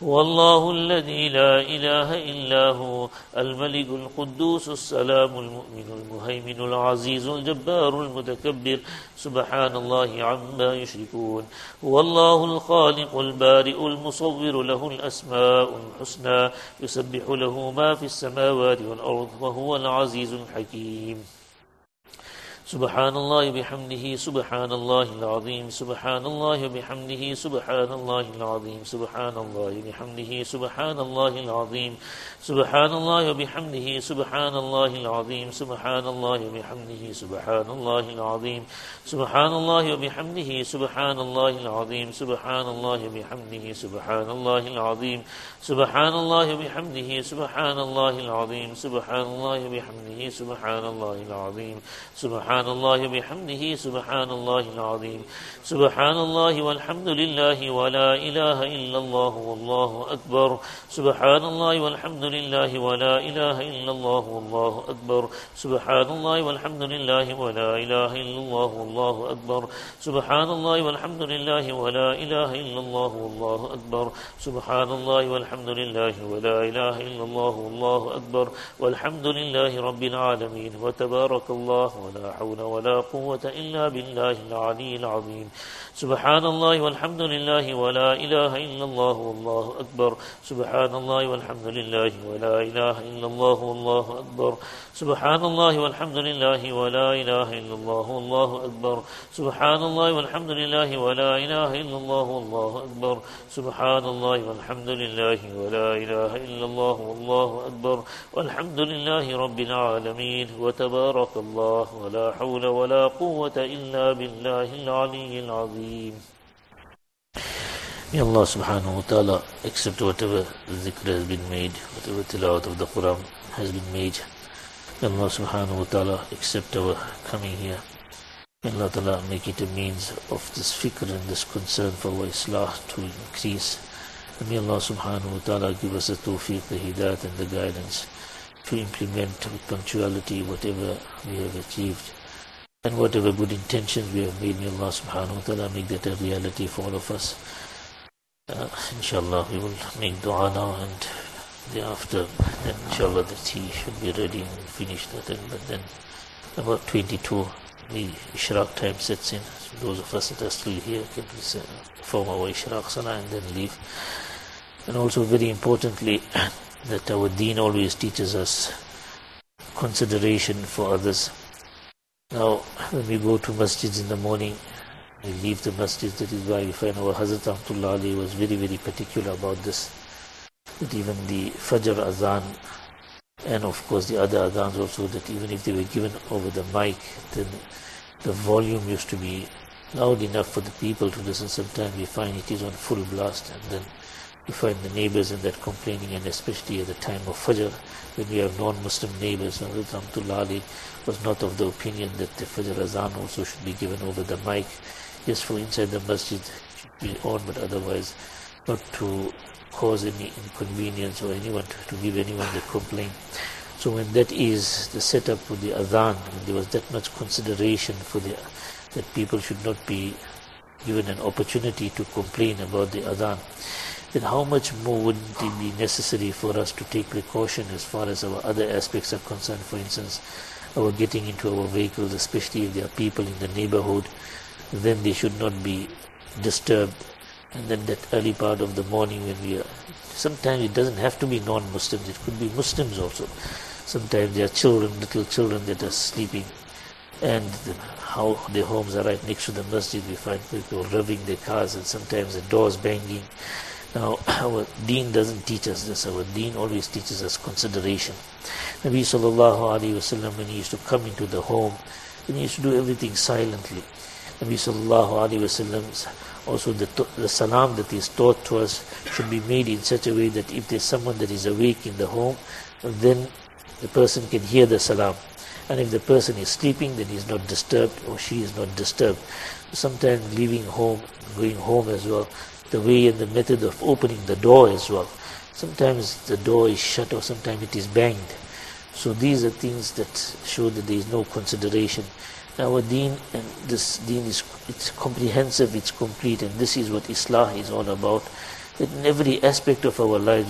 والله الذي لا إله إلا هو الملك القدوس السلام المؤمن المهيمن العزيز الجبار المتكبر سبحان الله عما يشركون والله الخالق البارئ المصور له الأسماء الحسنى يسبح له ما في السماوات والأرض وهو العزيز الحكيم سبحان الله بحمده سبحان الله العظيم سبحان الله بحمده سبحان الله العظيم سبحان الله بحمده سبحان الله العظيم سبحان الله بحمده سبحان الله العظيم سبحان الله بحمده سبحان الله العظيم سبحان الله بحمده سبحان الله العظيم سبحان الله بحمده سبحان الله العظيم سبحان الله بحمده سبحان الله العظيم سبحان الله بحمده سبحان الله العظيم سبحان الله بحمده سبحان الله العظيم سبحان الله والحمد لله ولا إله إلا الله والله أكبر سبحان الله والحمد لله ولا إله إلا الله والله أكبر سبحان الله والحمد لله ولا إله إلا الله والله أكبر سبحان الله والحمد لله ولا إله إلا الله والله أكبر سبحان الله والحمد لله ولا إله إلا الله والله أكبر والحمد لله رب العالمين وتبارك الله ولا حول ولا قوة إلا بالله العلي العظيم سبحان الله والحمد لله ولا إله إلا الله والله أكبر سبحان الله والحمد لله ولا إله إلا الله والله أكبر سبحان الله والحمد لله ولا إله إلا الله والله أكبر سبحان الله والحمد لله ولا إله إلا الله والله أكبر سبحان الله والحمد لله ولا إله إلا الله والله أكبر والحمد لله رب العالمين وتبارك الله ولا حول ولا قوة إلا بالله العلي العظيم. May Allah subhanahu wa ta'ala accept whatever zikr has been made, whatever tilawat of the Quran has been made. May Allah subhanahu wa ta'ala accept our coming here. May Allah ta'ala make it a means of this fikr and this concern for our islah to increase. And may Allah subhanahu wa ta'ala give us the tawfiq, the hidayat and the guidance to implement with punctuality whatever we have achieved. And whatever good intentions we have made, may Allah subhanahu wa ta'ala make that a reality for all of us. Inshallah, we will make dua now, and thereafter, then inshallah the tea should be ready and finish that. But then about 22, the Ishraq time sets in. So those of us that are still here can perform our Ishraq salah and then leave. And also very importantly, that our deen always teaches us consideration for others. Now, when we go to masjids in the morning, we leave the masjid. That is why we find our Hazrat Rahmatullah Ali was very, very particular about this. That even the Fajr Azan and of course the other Azans also, that even if they were given over the mic, then the volume used to be loud enough for the people to listen. Sometimes we find it is on full blast, and then we find the neighbors and that complaining, and especially at the time of Fajr, when we have non-Muslim neighbors. Hazrat Rahmatullah Ali was not of the opinion that the Fajr Azan also should be given over the mic. Yes, for inside the masjid should be on, but otherwise not to cause any inconvenience or anyone to give anyone the complaint. So when that is the setup for the adhan, when there was that much consideration for that people should not be given an opportunity to complain about the adhan, then how much more wouldn't it be necessary for us to take precaution as far as our other aspects are concerned? For instance, our getting into our vehicles, especially if there are people in the neighborhood, then they should not be disturbed. And then that early part of the morning when we are, sometimes it doesn't have to be non-Muslims, it could be Muslims also. Sometimes there are children, little children that are sleeping, and how their homes are right next to the masjid. We find people revving their cars and sometimes the doors banging. Now, our deen doesn't teach us this. Our deen always teaches us consideration. Nabi sallallahu alayhi wasallam, when he used to come into the home, then he used to do everything silently. Nabi sallallahu alayhi wasallam, also the salam that is taught to us should be made in such a way that if there's someone that is awake in the home, then the person can hear the salam. And if the person is sleeping, then he is not disturbed, or she is not disturbed. Sometimes leaving home, going home as well, the way and the method of opening the door as well. Sometimes the door is shut, or sometimes it is banged. So these are things that show that there is no consideration. Our deen, and this deen it's comprehensive, it's complete, and this is what Islah is all about. that in every aspect of our lives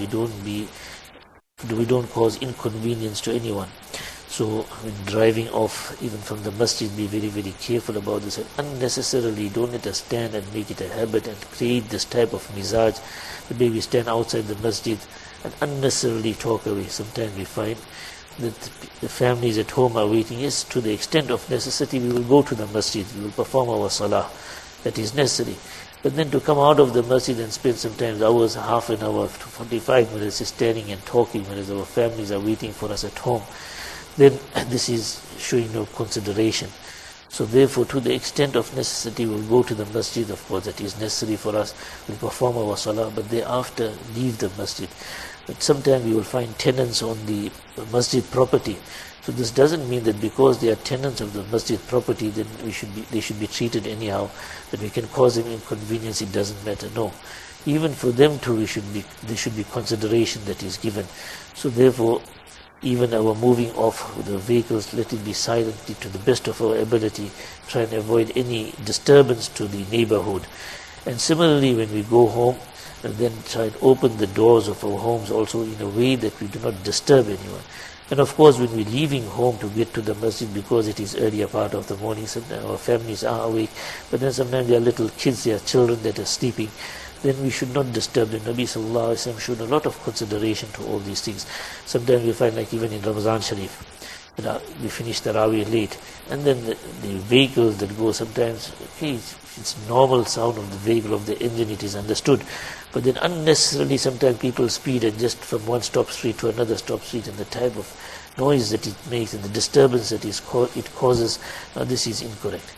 we don't cause inconvenience to anyone. So when driving off, even from the masjid, be very, very careful about this. And unnecessarily, don't let us stand and make it a habit and create this type of mizaj. The way we stand outside the masjid and unnecessarily talk away. Sometimes we find that the families at home are waiting. Yes, to the extent of necessity, we will go to the masjid. We will perform our salah. That is necessary. But then to come out of the masjid and spend sometimes hours, half an hour, 45 minutes standing and talking, whereas our families are waiting for us at home, then this is showing no consideration. So therefore, to the extent of necessity, we'll go to the masjid. Of course, that is necessary for us. We'll perform our salah, but thereafter leave the masjid. But sometimes we will find tenants on the masjid property. So this doesn't mean that because they are tenants of the masjid property, then they should be treated anyhow, that we can cause them inconvenience. It doesn't matter. No, even for them too, there should be consideration that is given. So therefore, even our moving off the vehicles, let it be silently to the best of our ability. Try and avoid any disturbance to the neighborhood. And similarly, when we go home, and then try and open the doors of our homes also in a way that we do not disturb anyone. And of course, when we're leaving home to get to the masjid, because it is earlier part of the morning, sometimes our families are awake, but then sometimes there are little kids, there are children that are sleeping, then we should not disturb them. Nabi Sallallahu Alaihi Wasallam showed a lot of consideration to all these things. Sometimes we find, like even in Ramazan Sharif, we finish Taraweeh late, and then the vehicles that go sometimes, okay, it's normal sound of the vehicle, of the engine, it is understood. But then unnecessarily sometimes people speed and just from one stop street to another stop street, and the type of noise that it makes and the disturbance that it causes, this is incorrect.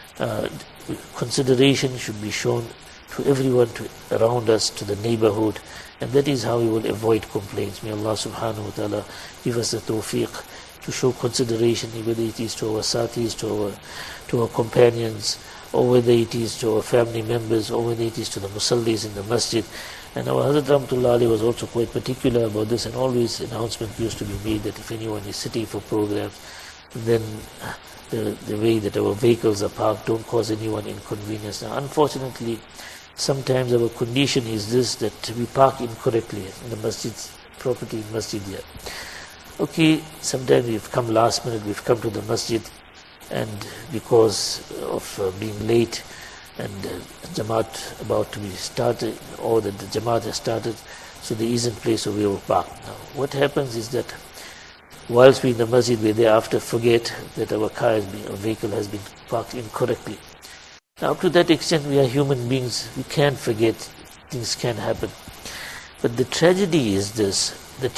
Consideration should be shown to everyone around us, to the neighborhood, and that is how we will avoid complaints. May Allah subhanahu wa ta'ala give us the tawfiq to show consideration, whether it is to our satis, to our companions, or whether it is to our family members, or whether it is to the musallis in the masjid. And our Hazrat Rahmatullah Ali was also quite particular about this, and always announcement used to be made that if anyone is sitting for programs, then the way that our vehicles are parked, don't cause anyone inconvenience. Now, unfortunately, sometimes our condition is this, that we park incorrectly in the masjid property, in masjid here. Okay, sometimes we've come last minute, we've come to the masjid, and because of being late and Jamaat about to be started, or that the Jamaat has started, so there isn't place where we will park. Now, what happens is that whilst we're in the masjid, we thereafter forget that our vehicle has been parked incorrectly. Now, up to that extent, we are human beings. We can't forget. Things can happen. But the tragedy is this,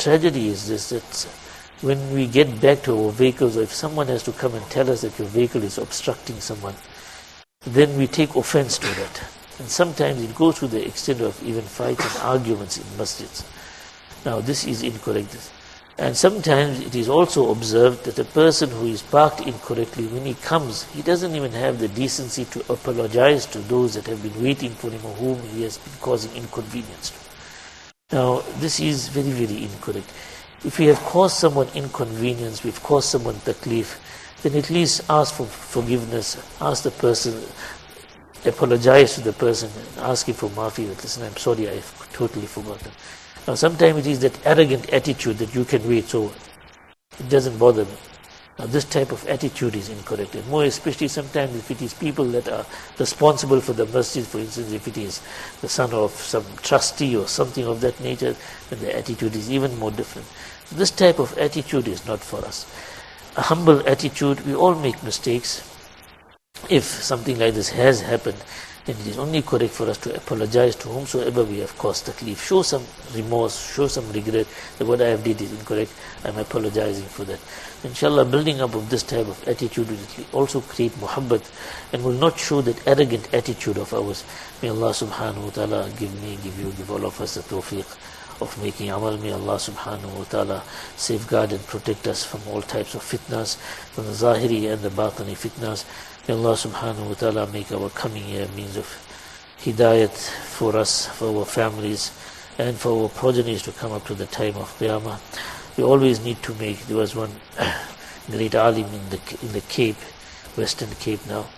that when we get back to our vehicles, or if someone has to come and tell us that your vehicle is obstructing someone, then we take offense to that. And sometimes it goes to the extent of even fights and arguments in masjids. Now, this is incorrect. And sometimes it is also observed that a person who is parked incorrectly, when he comes, he doesn't even have the decency to apologize to those that have been waiting for him or whom he has been causing inconvenience to. Now, this is very, very incorrect. If we have caused someone inconvenience, we've caused someone taklif, then at least ask for forgiveness, ask the person, apologize to the person, and ask him for maafi, that listen, I'm sorry, I've totally forgotten. Now, sometimes it is that arrogant attitude that you can wait, so it doesn't bother me. Now, this type of attitude is incorrect, and more especially sometimes if it is people that are responsible for the masjid, for instance, if it is the son of some trustee or something of that nature, then the attitude is even more different. So this type of attitude is not for us. A humble attitude, we all make mistakes. If something like this has happened, then it is only correct for us to apologize to whomsoever we have caused taklif. Show some remorse, show some regret that what I have did is incorrect. I'm apologizing for that. Inshallah, building up of this type of attitude will also create muhabbat and will not show that arrogant attitude of ours. May Allah subhanahu wa ta'ala give me, give you, give all of us the tawfiq of making amal. May Allah subhanahu wa ta'ala safeguard and protect us from all types of fitnas, from the zahiri and the batani fitnas. May Allah subhanahu wa ta'ala make our coming year means of hidayat for us, for our families, and for our progenies to come up to the time of Qiyamah. We always need to make, there was one great alim in the Cape, Western Cape now,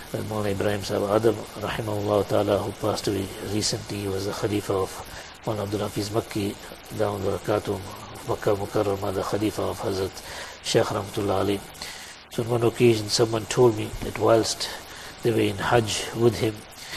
Maulana Ibrahim Sahib Adam, rahimahullah ta'ala, who passed away recently. He was the Khalifa of Maulana Abdul Hafiz Makki, down Barakatuh, Makkah Mukarramah, the Khalifa of Hazrat Shaykh Rahmatullah Ali. So on one occasion, someone told me that whilst they were in Hajj with him,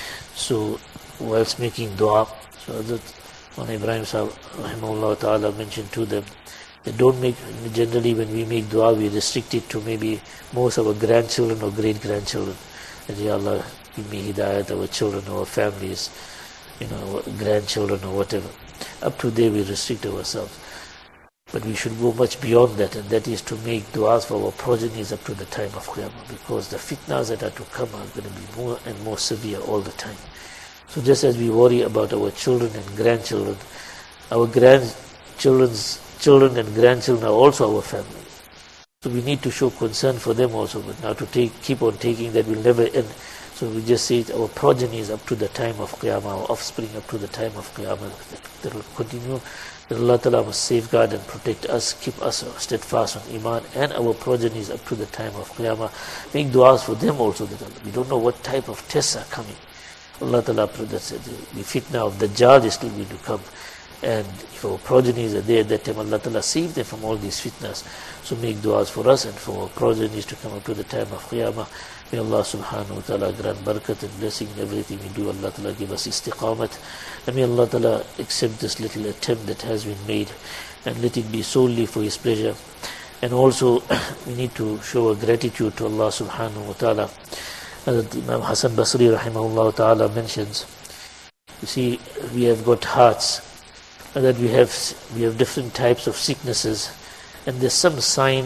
so whilst making dua, so Hazrat Maulana Ibrahim Sahib rahimahullah ta'ala mentioned to them, they don't make, generally when we make dua, we restrict it to maybe most of our grandchildren or great-grandchildren. And Ya Allah, give me hidayat, our children, our families, our grandchildren or whatever. Up to there we restrict ourselves. But we should go much beyond that, and that is to make du'as for our progenies up to the time of Qiyamah, because the fitnas that are to come are going to be more and more severe all the time. So just as we worry about our children and grandchildren, our grandchildren's children and grandchildren are also our family. So we need to show concern for them also, but now to keep on taking that will never end. So we just say our progenies up to the time of Qiyamah, our offspring up to the time of Qiyamah, that will continue. That Allah Ta'ala must safeguard and protect us, keep us steadfast on Iman, and our progenies up to the time of Qiyamah. Make du'as for them also, that we don't know what type of tests are coming. Allah Ta'ala, the fitna of Dajjal is still going to come. And if our progenies are there at that time, Allah Ta'ala save them from all these fitnas. So make du'as for us and for our progenies to come up to the time of Qiyamah. May Allah subhanahu wa ta'ala grant barakat and blessing in everything we do. Allah Ta'ala give us istiqamat. And may Allah Ta'ala accept this little attempt that has been made and let it be solely for His pleasure. And also we need to show our gratitude to Allah subhanahu wa ta'ala. As Imam Hassan Basri rahimahullah ta'ala mentions, you see, we have got hearts, that we have different types of sicknesses, and there's some sign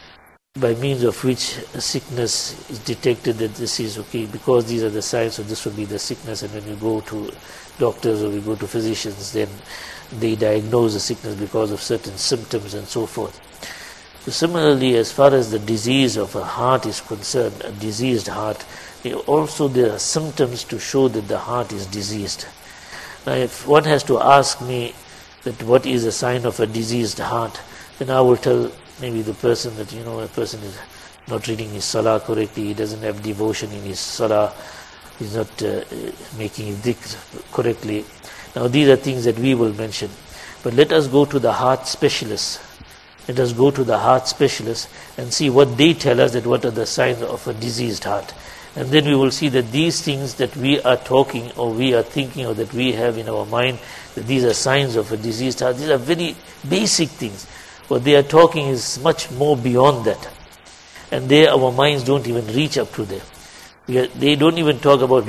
by means of which a sickness is detected that this is okay, because these are the signs, so this will be the sickness. And when we go to doctors or we go to physicians, then they diagnose the sickness because of certain symptoms and so forth. So similarly, as far as the disease of a heart is concerned, a diseased heart, also there are symptoms to show that the heart is diseased. Now if one has to ask me that what is a sign of a diseased heart, then I will tell maybe the person that, a person is not reading his salah correctly, he doesn't have devotion in his salah, he's not making his dhikr correctly. Now these are things that we will mention. But let us go to the heart specialists. Let us go to the heart specialists and see what they tell us, that what are the signs of a diseased heart. And then we will see that these things that we are talking or we are thinking or that we have in our mind, that these are signs of a diseased heart, these are very basic things. What they are talking is much more beyond that. And there our minds don't even reach up to there. They don't even talk about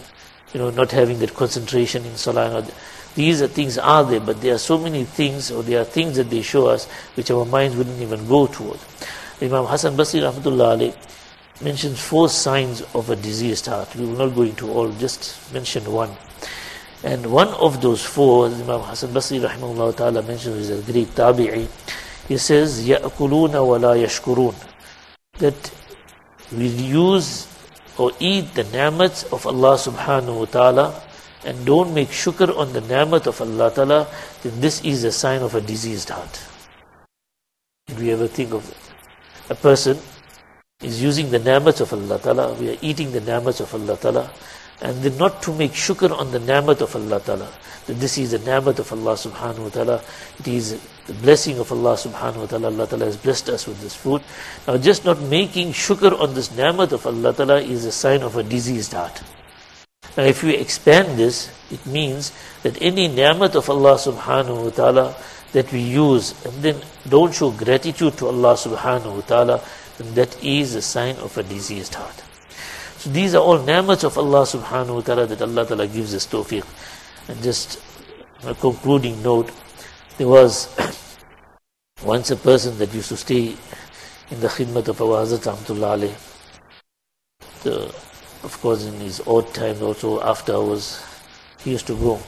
not having that concentration in salah. These are things are there, but there are so many things, or there are things that they show us which our minds wouldn't even go toward. Imam Hassan Basri rahmatullah alayh mentions 4 signs of a diseased heart. We will not go into all, just mention one. And one of those 4, Imam Hassan Basri rahimahullah ta'ala mentions, is a great tabi'i. He says, يَأْكُلُونَ وَلَا يَشْكُرُونَ, that we use or eat the ni'mats of Allah subhanahu wa ta'ala and don't make shukr on the ni'mat of Allah ta'ala, then this is a sign of a diseased heart. Did we ever think of a person is using the ni'mats of Allah ta'ala, we are eating the ni'mats of Allah ta'ala, and then not to make shukr on the ni'mat of Allah ta'ala, that this is the ni'mat of Allah subhanahu wa ta'ala, it is the blessing of Allah subhanahu wa ta'ala, Allah ta'ala has blessed us with this food. Now just not making shukr on this ni'mat of Allah ta'ala is a sign of a diseased heart. Now if we expand this, it means that any ni'mat of Allah subhanahu wa ta'ala that we use and then don't show gratitude to Allah subhanahu wa ta'ala, then that is a sign of a diseased heart. So these are all ni'mats of Allah subhanahu wa ta'ala that Allah ta'ala gives us tawfiq. And just a concluding note, there was once a person that used to stay in the khidmat of our Hazrat Rahmatullah alayh. Of course in his odd times also after hours he used to go.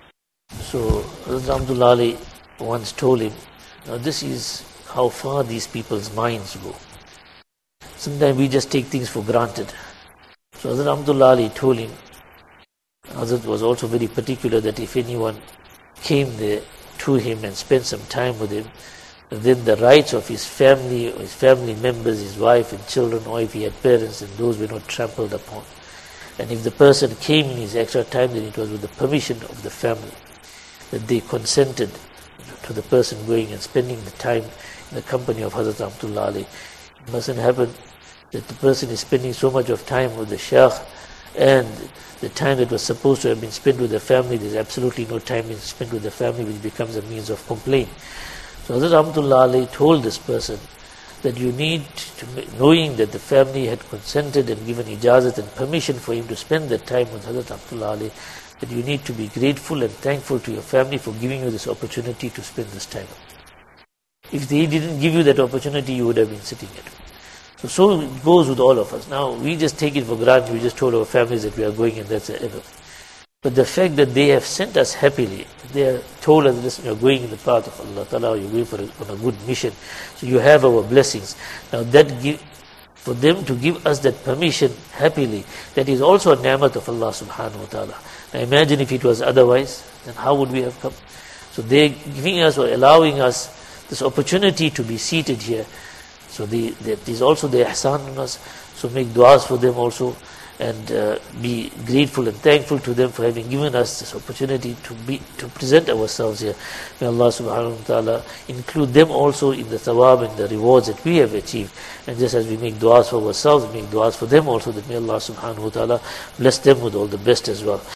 So Hazrat Rahmatullah alayh once told him, now this is how far these people's minds go. Sometimes we just take things for granted. So Hazrat Rahmatullah alayh told him, Hazrat was also very particular that if anyone came there to him and spent some time with him, then the rights of his family, or his family members, his wife and children, or if he had parents, and those were not trampled upon. And if the person came in his extra time, then it was with the permission of the family, that they consented to the person going and spending the time in the company of Hazrat Rahmatullah Alayh. It mustn't happen that the person is spending so much of time with the Shaykh, and the time that was supposed to have been spent with the family, there's absolutely no time being spent with the family, which becomes a means of complaint. So Hazrat Rahmatullah Alayh told this person that you need to, knowing that the family had consented and given ijazat and permission for him to spend that time with Hazrat Rahmatullah Alayh, that you need to be grateful and thankful to your family for giving you this opportunity to spend this time. If they didn't give you that opportunity, you would have been sitting at home. So it goes with all of us. Now, we just take it for granted. We just told our families that we are going, and that's it. But the fact that they have sent us happily, they have told us, listen, you're going in the path of Allah Ta'ala, you're going on a good mission, so you have our blessings. Now for them to give us that permission happily, that is also a ni'mat of Allah Subhanahu wa Ta'ala. Now imagine if it was otherwise, then how would we have come? So they're giving us or allowing us this opportunity to be seated here. So that is also the ihsan on us. So make du'as for them also, and be grateful and thankful to them for having given us this opportunity to present ourselves here. May Allah subhanahu wa ta'ala include them also in the thawab and the rewards that we have achieved. And just as we make du'as for ourselves, make du'as for them also, that may Allah subhanahu wa ta'ala bless them with all the best as well.